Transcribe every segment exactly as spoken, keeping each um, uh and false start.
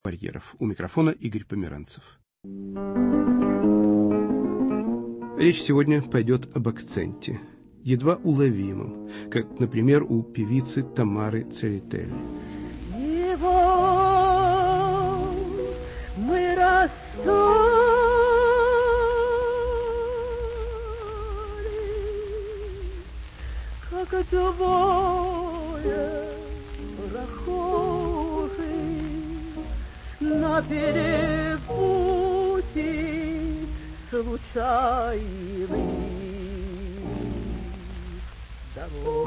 барьеров. У микрофона Игорь Померанцев. Речь сегодня пойдет об акценте, едва уловимом, как, например, у певицы Тамары Церетели. Его мы расстали, как двое прохожих на перепутье случайных дорог.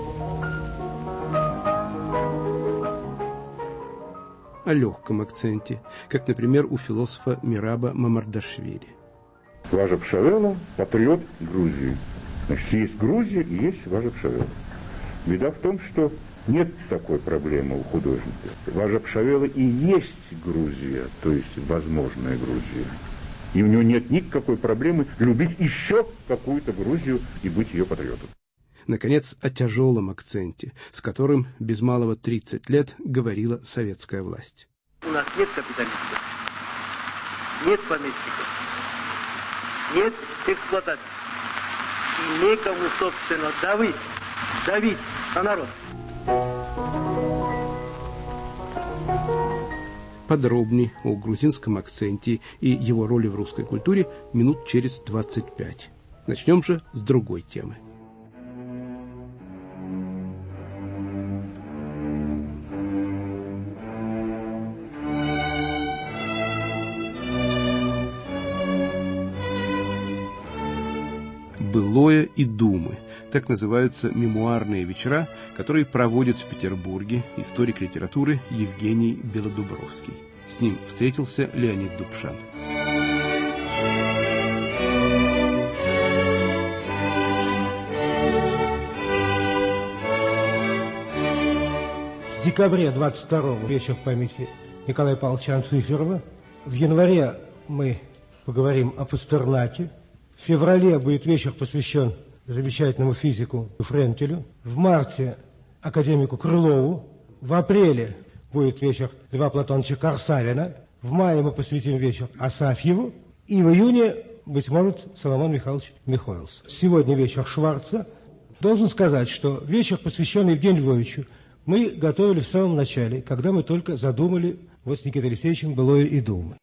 О легком акценте, как, например, у философа Мираба Мамардашвили. Важа Пшавела – патриот Грузии. Значит, есть Грузия и есть Важа Пшавела. Беда в том, что нет такой проблемы у художника. Важа Пшавела и есть Грузия, то есть возможная Грузия. И у него нет никакой проблемы любить еще какую-то Грузию и быть ее патриотом. Наконец, о тяжелом акценте, с которым без малого тридцать лет говорила советская власть. У нас нет капиталистов, нет помещиков, нет эксплуатации. И некому, собственно, давить, давить на народ. Подробнее о грузинском акценте и его роли в русской культуре минут через двадцать пять. Начнем же с другой темы. «Былое и думы» – так называются мемуарные вечера, которые проводит в Петербурге историк литературы Евгений Белодубровский. С ним встретился Леонид Дубшан. В декабре двадцать второго вечер в памяти Николая Павловича Анциферова. В январе мы поговорим о Пастернаке. В феврале будет вечер посвящен замечательному физику Френкелю. В марте академику Крылову. В апреле будет вечер Льва Платоновича Корсавина. В мае мы посвятим вечер Асафьеву. И в июне, быть может, Соломон Михайлович Михоэлс. Сегодня вечер Шварца. Должен сказать, что вечер, посвященный Евгению Львовичу, мы готовили в самом начале, когда мы только задумали вот с Никитой Алексеевичем «Былое и думы».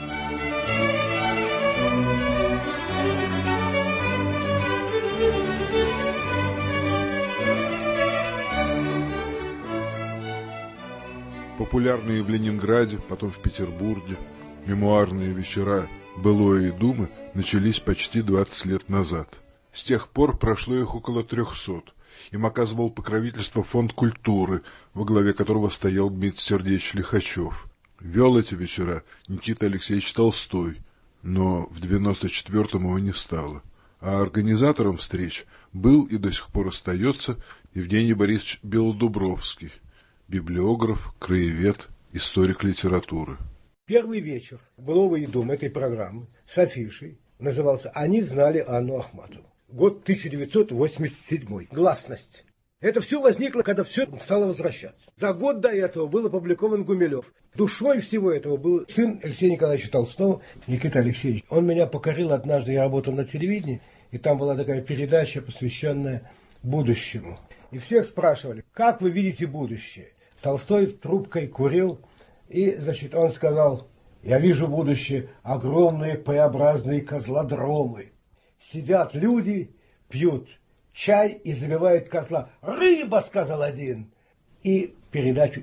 Популярные в Ленинграде, потом в Петербурге, мемуарные вечера «Былое и думы» начались почти двадцать лет назад. С тех пор прошло их около трехсот. Им оказывал покровительство Фонд культуры, во главе которого стоял Дмитрий Сергеевич Лихачев. Вел эти вечера Никита Алексеевич Толстой, но в девяносто четвёртом его не стало. А организатором встреч был и до сих пор остается Евгений Борисович Белодубровский, библиограф, краевед, историк литературы. Первый вечер «Былого и думы» этой программы с афишей назывался «Они знали Анну Ахматову». Год тысяча девятьсот восемьдесят седьмой. Гласность. Это все возникло, когда все стало возвращаться. За год до этого был опубликован Гумилев. Душой всего этого был сын Алексея Николаевича Толстого, Никита Алексеевич. Он меня покорил однажды, я работал на телевидении, и там была такая передача, посвященная будущему. И всех спрашивали, как вы видите будущее? Толстой трубкой курил, и, значит, он сказал, я вижу будущее, огромные П-образные козлодромы. Сидят люди, пьют чай и забивают козла. «Рыба!» — сказал один. И передачу...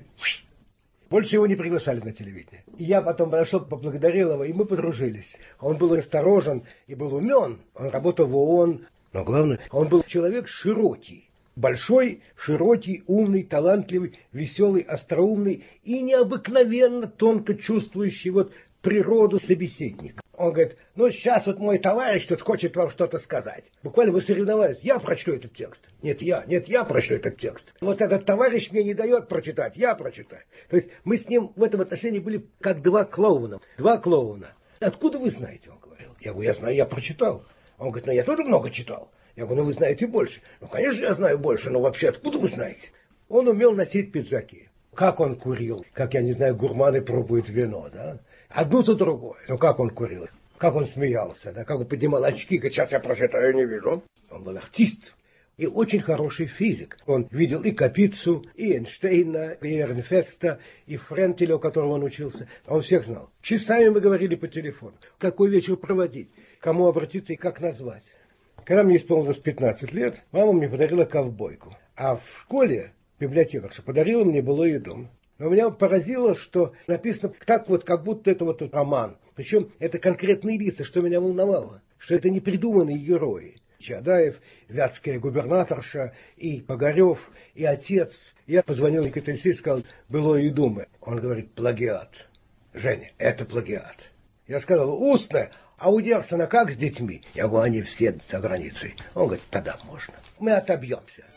Больше его не приглашали на телевидение. И я потом подошел, поблагодарил его, и мы подружились. Он был осторожен и был умен. Он работал в ООН. Но главное, он был человек широкий. Большой, широкий, умный, талантливый, веселый, остроумный и необыкновенно тонко чувствующий вот природу собеседник. Он говорит, ну сейчас вот мой товарищ тут хочет вам что-то сказать. Буквально мы соревновались, я прочту этот текст. Нет, я, нет, я прочту этот текст. Вот этот товарищ мне не дает прочитать, я прочитаю. То есть мы с ним в этом отношении были как два клоуна. Два клоуна. Откуда вы знаете, он говорил. Я говорю, я знаю, я прочитал. Он говорит, ну я тоже много читал. Я говорю, ну вы знаете больше. Ну, конечно, я знаю больше, но вообще откуда вы знаете? Он умел носить пиджаки. как он курил, как, я не знаю, гурманы пробуют вино, да? Одно то другое. Ну, как он курил, как он смеялся, да? Как он поднимал очки, говорит, сейчас я прочитаю, не вижу. Он был артист. И очень хороший физик. Он видел и Капицу, и Эйнштейна, и Эрнфеста, и Френтеля, у которого он учился. Он всех знал. Часами мы говорили по телефону. Какой вечер проводить, кому обратиться и как назвать. Когда мне исполнилось пятнадцать лет, мама мне подарила ковбойку. А в школе библиотекарша подарила мне «Былой дом». Но меня поразило, что написано так вот, как будто это вот роман. Причем это конкретные лица, что меня волновало. Что это не придуманные герои. Чадаев, вятская губернаторша, и Погорев, и отец. Я позвонил Никите Алексеевичу и сказал, «Былое думы». Он говорит, плагиат. Женя, это плагиат. Я сказал, устное. А у Дерцена как с детьми? Я говорю, они все за границей. Он говорит, тогда можно. Мы отобьемся.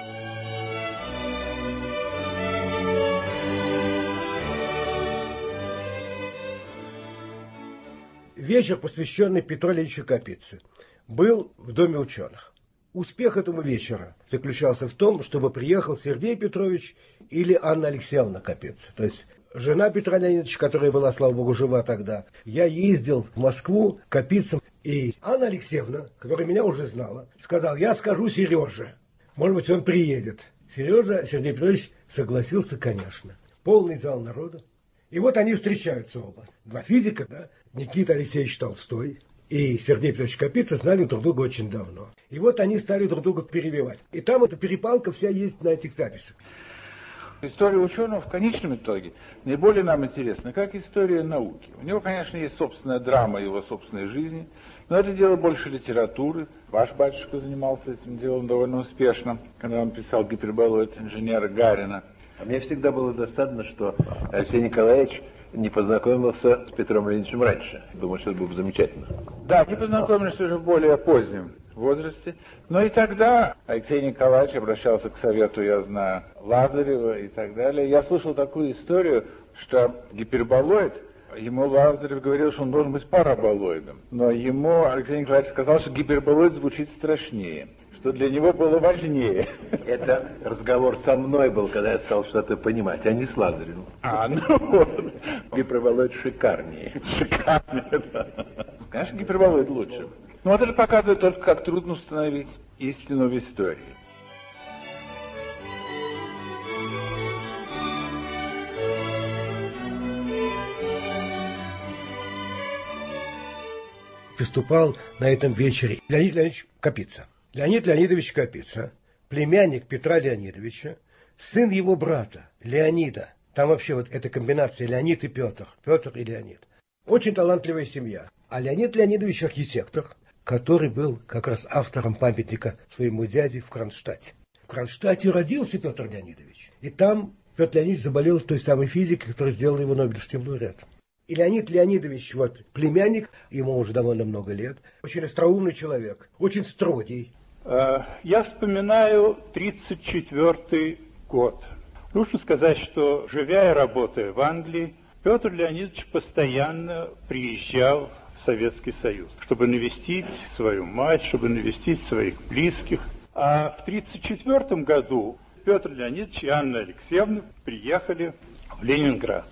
Вечер, посвященный Петру Ильичу Капице, был в Доме ученых. Успех этому вечера заключался в том, чтобы приехал Сергей Петрович или Анна Алексеевна Капица. То есть жена Петра Леонидовича, которая была, слава богу, жива тогда. Я ездил в Москву к Капицам, и Анна Алексеевна, которая меня уже знала, сказала, я скажу Сереже, может быть, он приедет. Сережа, Сергей Петрович, согласился, конечно. Полный зал народа. И вот они встречаются оба. Два физика, да, Никита Алексеевич Толстой и Сергей Петрович Капица знали друг друга очень давно. И вот они стали друг друга перебивать. И там эта перепалка вся есть на этих записях. История ученого в конечном итоге наиболее нам интересна, как история науки. У него, конечно, есть собственная драма его собственной жизни, но это дело больше литературы. Ваш батюшка занимался этим делом довольно успешно, когда он писал «Гиперболоид» инженера Гарина. А мне всегда было достаточно, что Алексей Николаевич не познакомился с Петром Леонидовичем раньше. Думаю, что это было бы замечательно. Да, они познакомились уже в более позднем возрасте. Но и тогда Алексей Николаевич обращался к совету, я знаю, Лазарева и так далее. Я слышал такую историю, что гиперболоид, ему Лазарев говорил, что он должен быть параболоидом. Но ему Алексей Николаевич сказал, что гиперболоид звучит страшнее, что для него было важнее. Это разговор со мной был, когда я стал что-то понимать, а не с Лазаревым. А, ну вот. Гиперболоид шикарнее. Шикарнее, да. Конечно, гиперболоид лучше. Но вот это показывает только, как трудно установить истину в истории. Выступал на этом вечере Леонид Леонидович Капица. Леонид Леонидович Капица, племянник Петра Леонидовича, сын его брата Леонида. Там вообще вот эта комбинация Леонид и Петр. Петр и Леонид. Очень талантливая семья. А Леонид Леонидович архитектор, который был как раз автором памятника своему дяде в Кронштадте. В Кронштадте родился Петр Леонидович. И там Петр Леонидович заболел той самой физикой, которая сделала его Нобелевским лауреатом. И Леонид Леонидович, вот, племянник, ему уже довольно много лет, очень остроумный человек, очень строгий. Я вспоминаю тридцать четвёртый год. Нужно сказать, что, живя и работая в Англии, Петр Леонидович постоянно приезжал в Советский Союз, чтобы навестить свою мать, чтобы навестить своих близких. А в тридцать четвёртом году Петр Леонидович и Анна Алексеевна приехали в Ленинград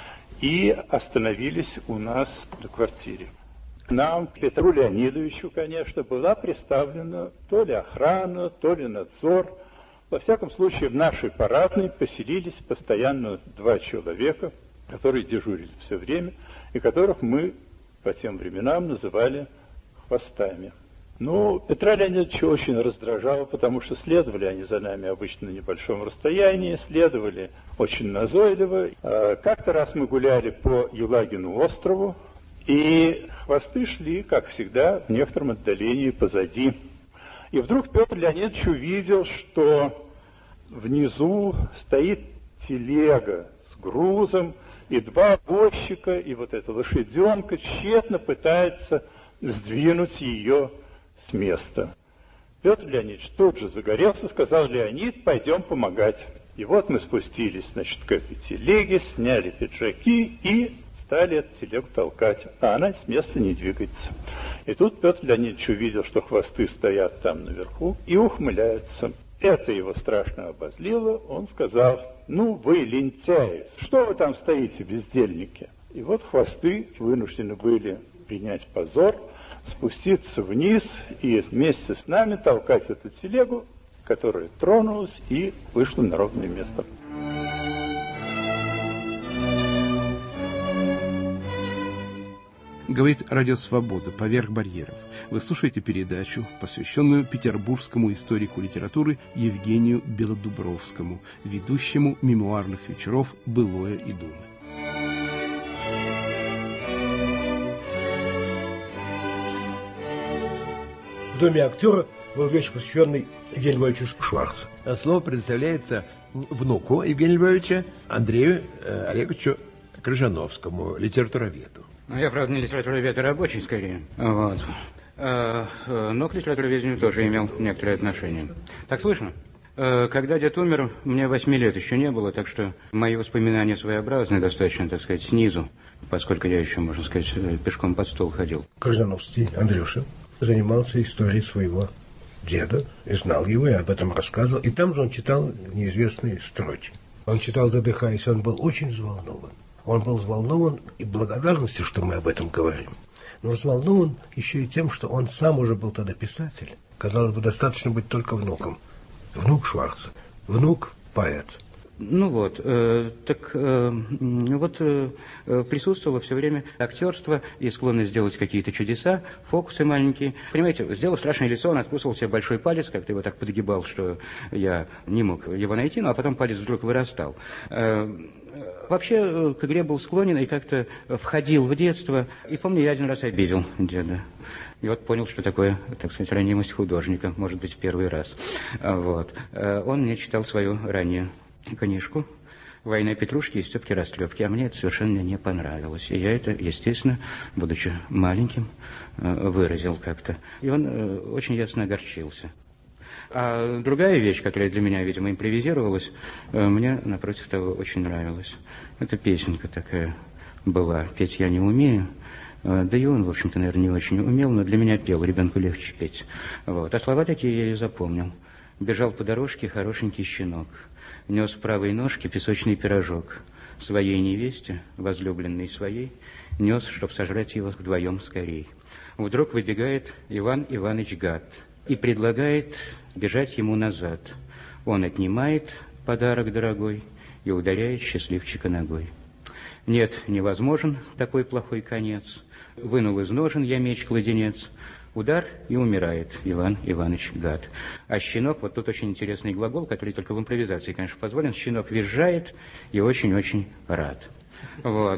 и остановились у нас на квартире. Нам, Петру Леонидовичу, конечно, была представлена то ли охрана, то ли надзор. Во всяком случае, в нашей парадной поселились постоянно два человека, которые дежурили все время, и которых мы по тем временам называли хвостами. Ну, Петра Леонидовича очень раздражало, потому что следовали они за нами обычно на небольшом расстоянии, следовали очень назойливо. Как-то раз мы гуляли по Елагину острову, и хвосты шли, как всегда, в некотором отдалении позади. И вдруг Петр Леонидович увидел, что внизу стоит телега с грузом, и два возчика, и вот эта лошаденка тщетно пытается сдвинуть ее с места. Петр Леонидович тут же загорелся, сказал: Леонид, пойдем помогать. И вот мы спустились, значит, к этой телеге, сняли пиджаки и стали эту телегу толкать, а она с места не двигается. И тут Петр Леонидович увидел, что хвосты стоят там наверху и ухмыляются. Это его страшно обозлило. Он сказал: ну вы, лентяи, что вы там стоите, бездельники? И вот хвосты вынуждены были принять позор, спуститься вниз и вместе с нами толкать эту телегу, которая тронулась и вышла на ровное место. Говорит Радио Свобода «Поверх барьеров». Вы слушаете передачу, посвященную петербургскому историку литературы Евгению Белодубровскому, ведущему мемуарных вечеров «Былое и думы». В Доме актера был вечер, посвященный Евгению Львовичу Шварцу. Слово предоставляется внуку Евгения Львовича Андрею э, Олеговичу Крыжановскому, литературоведу. Я, правда, не литературовед, а рабочий, скорее. Вот. А, но к литературоведению тоже имел некоторое отношение. Так слышно? Когда дед умер, мне восьми лет еще не было, так что мои воспоминания своеобразные, достаточно, так сказать, снизу, поскольку я еще, можно сказать, пешком под стол ходил. Крыжановский Андрюша занимался историей своего деда, и знал его, и об этом рассказывал. И там же он читал неизвестные строки. Он читал, задыхаясь, он был очень взволнован. Он был взволнован и благодарностью, что мы об этом говорим. Но взволнован еще и тем, что он сам уже был тогда писатель. Казалось бы, достаточно быть только внуком. Внук Шварца, внук поэт. Ну вот, э, так э, вот э, присутствовало все время актерство и склонность сделать какие-то чудеса, фокусы маленькие. Понимаете, сделав страшное лицо, он откусывал себе большой палец, как-то его так подгибал, что я не мог его найти, ну а потом палец вдруг вырастал. Э, вообще к игре был склонен и как-то входил в детство. И помню, я один раз обидел деда. И вот понял, что такое, так сказать, ранимость художника, может быть, в первый раз. Вот. Он мне читал свою раннюю книжку «Война Петрушки и Степки-Растрепки», а мне это совершенно не понравилось. И я это, естественно, будучи маленьким, выразил как-то. И он очень ясно огорчился. А другая вещь, которая для меня, видимо, импровизировалась, мне, напротив того, очень нравилась. Это песенка такая была. Петь я не умею. Да и он, в общем-то, наверное, не очень умел, но для меня пел, ребенку легче петь. Вот. А слова такие я и запомнил. Бежал по дорожке хорошенький щенок, нес в правой ножке песочный пирожок. Своей невесте, возлюбленной своей, нес, чтоб сожрать его вдвоем скорей. Вдруг выбегает Иван Иваныч Гад и предлагает бежать ему назад. Он отнимает подарок дорогой и ударяет счастливчика ногой. Нет, невозможен такой плохой конец. Вынул из ножен я меч-кладенец. Удар, и умирает Иван Иваныч Гад. А щенок, вот тут очень интересный глагол, который только в импровизации, конечно, позволен. Щенок визжает и очень-очень рад. Вот.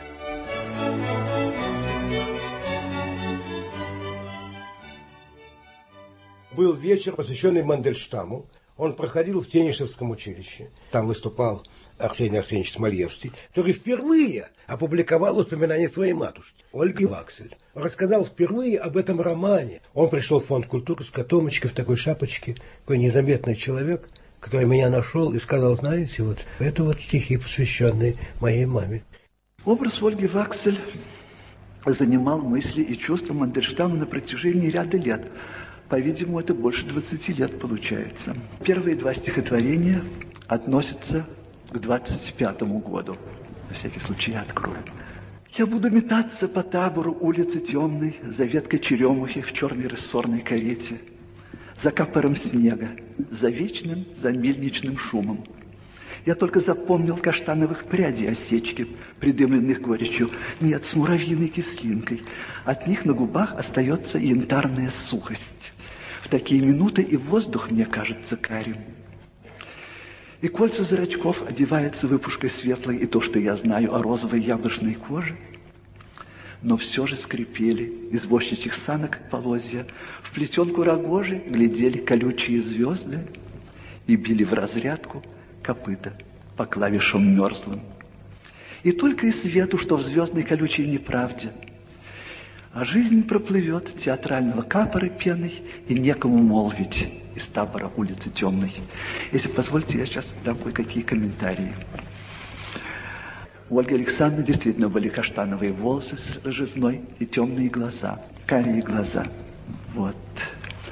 Был вечер, посвященный Мандельштаму. Он проходил в Тенишевском училище. Там выступал Арсений Арсеньевич Смольевский, который впервые опубликовал воспоминания своей матушки, Ольги Ваксель. Рассказал впервые об этом романе. Он пришел в фонд культуры с котомочкой в такой шапочке, такой незаметный человек, который меня нашел и сказал: знаете, вот это вот стихи, посвященные моей маме. Образ Ольги Ваксель занимал мысли и чувства Мандельштама на протяжении ряда лет. По-видимому, это больше двадцати лет получается. Первые два стихотворения относятся к двадцать пятому году. На всякий случай я открою. Я буду метаться по табору улицы темной, за веткой черемухи в черной рессорной карете, за капором снега, за вечным, за мельничным шумом. Я только запомнил каштановых прядей осечки, придымленных горечью, нет, с муравьиной кислинкой. От них на губах остается янтарная сухость. В такие минуты и воздух мне кажется карим. И кольца зрачков одеваются выпушкой светлой, и то, что я знаю о розовой яблочной коже. Но все же скрипели извозчичьих санок полозья, в плетенку рогожи глядели колючие звезды и били в разрядку копыта по клавишам мерзлым. И только и свету, что в звездной колючей неправде. А жизнь проплывет театрального капора пеной, и некому молвить из табора улицы темной. Если позволите, я сейчас дам кое-какие комментарии. У Ольги Александровны действительно были каштановые волосы с рыжизной и темные глаза, карие глаза. Вот.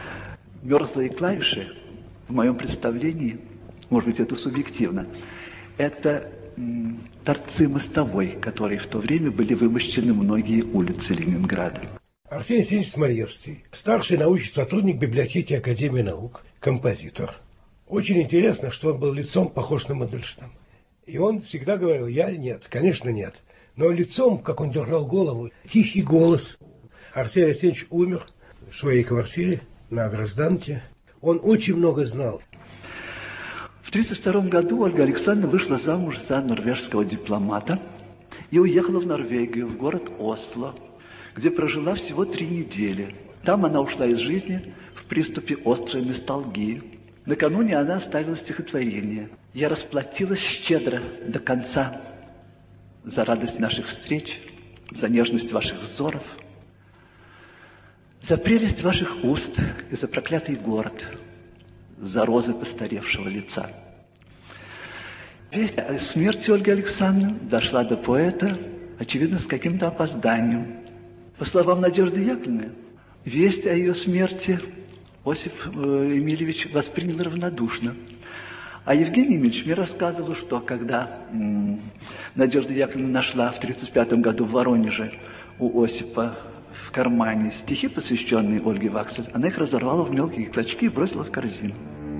Мерзлые клавиши, в моем представлении, может быть, это субъективно, это м, торцы мостовой, которые в то время были вымощены многие улицы Ленинграда. Арсений Алексеевич Смолевский, старший научный сотрудник библиотеки Академии наук, композитор. Очень интересно, что он был лицом похож на Мандельштама. И он всегда говорил: я нет, конечно нет. Но лицом, как он держал голову, тихий голос. Арсений Алексеевич умер в своей квартире на Гражданке. Он очень много знал. В тысяча девятьсот тридцать втором году Ольга Александровна вышла замуж за норвежского дипломата и уехала в Норвегию, в город Осло, где прожила всего три недели. Там она ушла из жизни в приступе острой ностальгии. Накануне она оставила стихотворение: «Я расплатилась щедро до конца за радость наших встреч, за нежность ваших взоров, за прелесть ваших уст и за проклятый город, за розы постаревшего лица». Весть о смерти Ольги Александровны дошла до поэта, очевидно, с каким-то опозданием. По словам Надежды Яковлевны, весть о ее смерти Осип Эмильевич воспринял равнодушно. А Евгений Емельевич мне рассказывал, что когда м- Надежда Яковлевна нашла в тридцать пятом году в Воронеже у Осипа в кармане стихи, посвященные Ольге Ваксель, она их разорвала в мелкие клочки и бросила в корзину.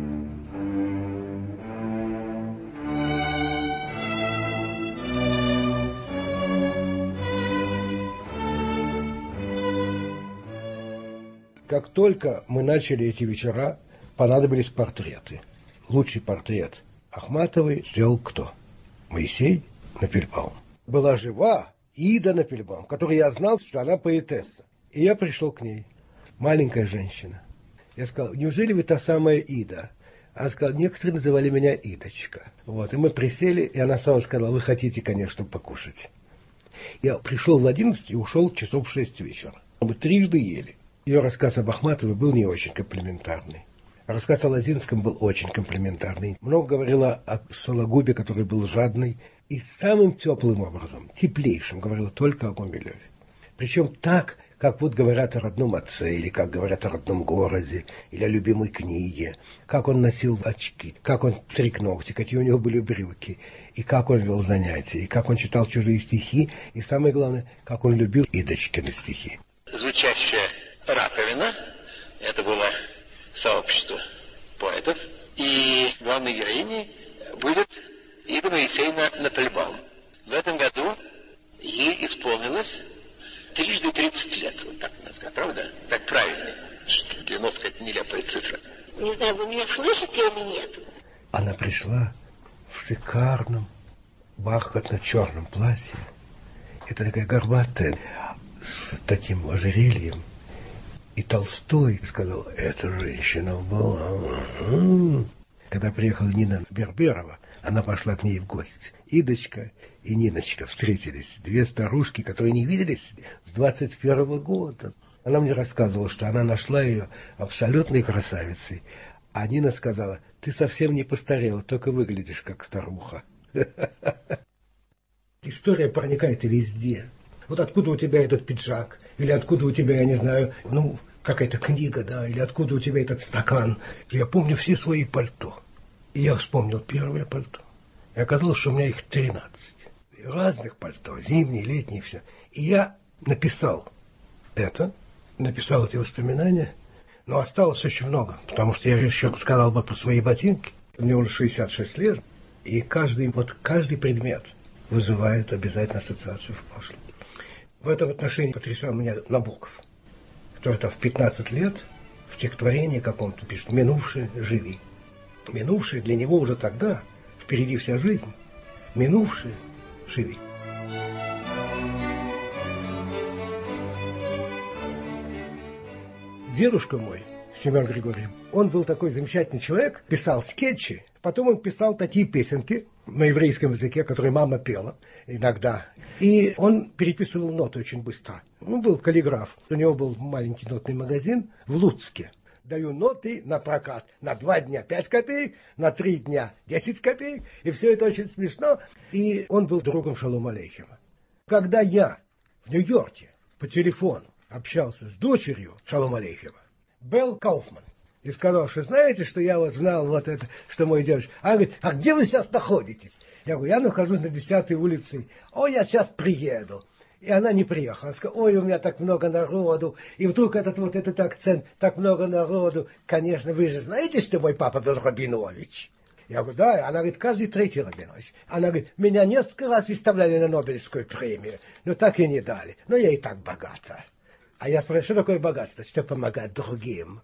Как только мы начали эти вечера, понадобились портреты. Лучший портрет Ахматовой сделал кто? Моисей Напельбаум. Была жива Ида Напельбаум, которой я знал, что она поэтесса. И я пришел к ней. Маленькая женщина. Я сказал: неужели вы та самая Ида? Она сказала: некоторые называли меня Идочка. Вот. И мы присели, и она сама сказала: вы хотите, конечно, покушать. Я пришел в одиннадцать и ушел часов в шесть вечера. Мы трижды ели. Ее рассказ об Ахматовой был не очень комплиментарный. Рассказ о Лозинском был очень комплиментарный. Много говорила о Сологубе, который был жадный. И самым теплым образом, теплейшим, говорила только о Гумилеве. Причем так, как вот говорят о родном отце, или как говорят о родном городе, или о любимой книге, как он носил очки, как он стриг ногти, какие у него были брюки, и как он вел занятия, и как он читал чужие стихи, и самое главное, как он любил Идочкины стихи. Звучащая раковина, это было сообщество поэтов, и главной героиней будет Ида Моисеевна Напельбаум. В этом году ей исполнилось трижды тридцать лет. Вот так надо сказать, правда? Так правильно. девяносто это нелепая цифра. Не знаю, вы меня слышите или нет? Она пришла в шикарном бархатно-черном платье. Это такая горбатая, с таким ожерельем. И Толстой сказал: эта женщина была... Когда приехала Нина Берберова, она пошла к ней в гости. Идочка и Ниночка встретились. Две старушки, которые не виделись с двадцать первого года. Она мне рассказывала, что она нашла ее абсолютной красавицей. А Нина сказала: ты совсем не постарела, только выглядишь как старуха. История проникает везде. Вот откуда у тебя этот пиджак? Или откуда у тебя, я не знаю, ну, какая-то книга, да? Или откуда у тебя этот стакан? Я помню все свои пальто. И я вспомнил первое пальто. И оказалось, что у меня их тринадцать. Разных пальто, зимние, летние, все. И я написал это, написал эти воспоминания, но осталось очень много, потому что я еще сказал бы про свои ботинки. Мне уже шестьдесят шесть лет, и каждый, вот каждый предмет вызывает обязательно ассоциацию в прошлое. В этом отношении потрясал меня Набоков, который там в пятнадцать лет в стихотворении каком-то пишет: «Минувшее, живи». Минувшее для него уже тогда, впереди вся жизнь. Минувшее, живи. Дедушка мой, Семен Григорьевич, он был такой замечательный человек, писал скетчи, потом он писал такие песенки на еврейском языке, которые мама пела иногда. И он переписывал ноты очень быстро. Он был каллиграф. У него был маленький нотный магазин в Луцке. Даю ноты на прокат. На два дня пять копеек, на три дня десять копеек. И все это очень смешно. И он был другом Шолома Алейхема. Когда я в Нью-Йорке по телефону общался с дочерью Шолома Алейхема, Белл Кауфман, И сказал, что знаете, что я вот знал вот это, что мой дедушка. Она говорит, а где вы сейчас находитесь? Я говорю, я нахожусь на десятой улице. О, я сейчас приеду. И она не приехала. Она сказала, ой, у меня так много народу. И вдруг этот вот этот акцент, так много народу. Конечно, вы же знаете, что мой папа был Рабинович? Я говорю, да. Она говорит, каждый третий Рабинович. Она говорит, меня несколько раз выставляли на Нобелевскую премию, но так и не дали. Но я и так богата. А я спрашиваю, что такое богатство? Что помогать другим.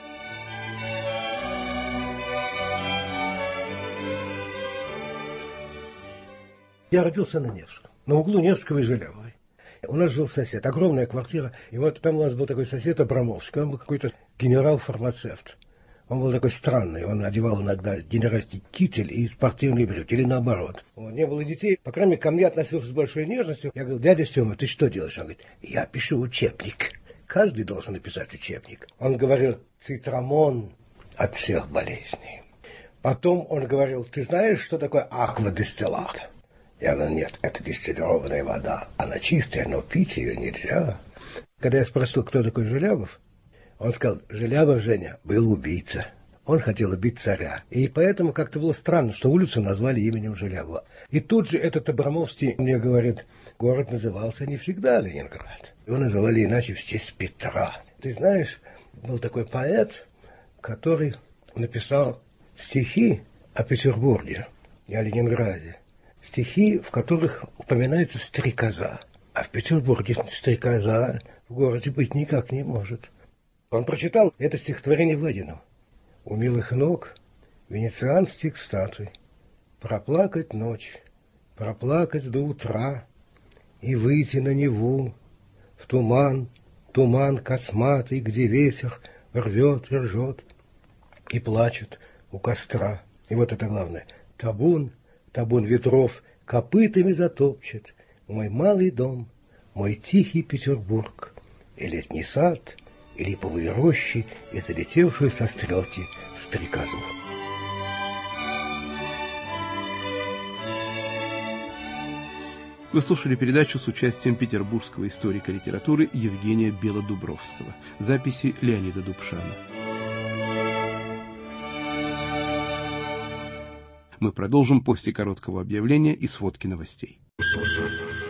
Я родился на Невском, на углу Невского и Желябовой. У нас жил сосед, огромная квартира, и вот там у нас был такой сосед Абрамовский, он был какой-то генерал-фармацевт. Он был такой странный, он одевал иногда генеральский китель и спортивные брюки, или наоборот. Вот, не было детей, по крайней мере, ко мне относился с большой нежностью. Я говорю, дядя Сема, ты что делаешь? Он говорит, я пишу учебник. Каждый должен написать учебник. Он говорил, цитрамон от всех болезней. Потом он говорил, ты знаешь, что такое аквадистиллат? Я говорю, нет, это дистиллированная вода. Она чистая, но пить ее нельзя. Когда я спросил, кто такой Желябов, он сказал, Желябов, Женя, был убийца. Он хотел убить царя. И поэтому как-то было странно, что улицу назвали именем Желябова. И тут же этот Абрамовский мне говорит, город назывался не всегда Ленинград. Его называли иначе в честь Петра. Ты знаешь, был такой поэт, который написал стихи о Петербурге и о Ленинграде. Стихи, в которых упоминается стрекоза. А в Петербурге стрекоза в городе быть никак не может. Он прочитал это стихотворение Владину. У милых ног венецианских статуй проплакать ночь, проплакать до утра и выйти на Неву в туман, туман косматый, где ветер рвет и ржет и плачет у костра. И вот это главное. Табун Табун ветров копытами затопчет мой малый дом, мой тихий Петербург, и летний сад, и липовые рощи, и залетевшую со стрелки стрекозу. Вы слушали передачу с участием петербургского историка литературы Евгения Белодубровского. Записи Леонида Дубшана. Мы продолжим после короткого объявления и сводки новостей.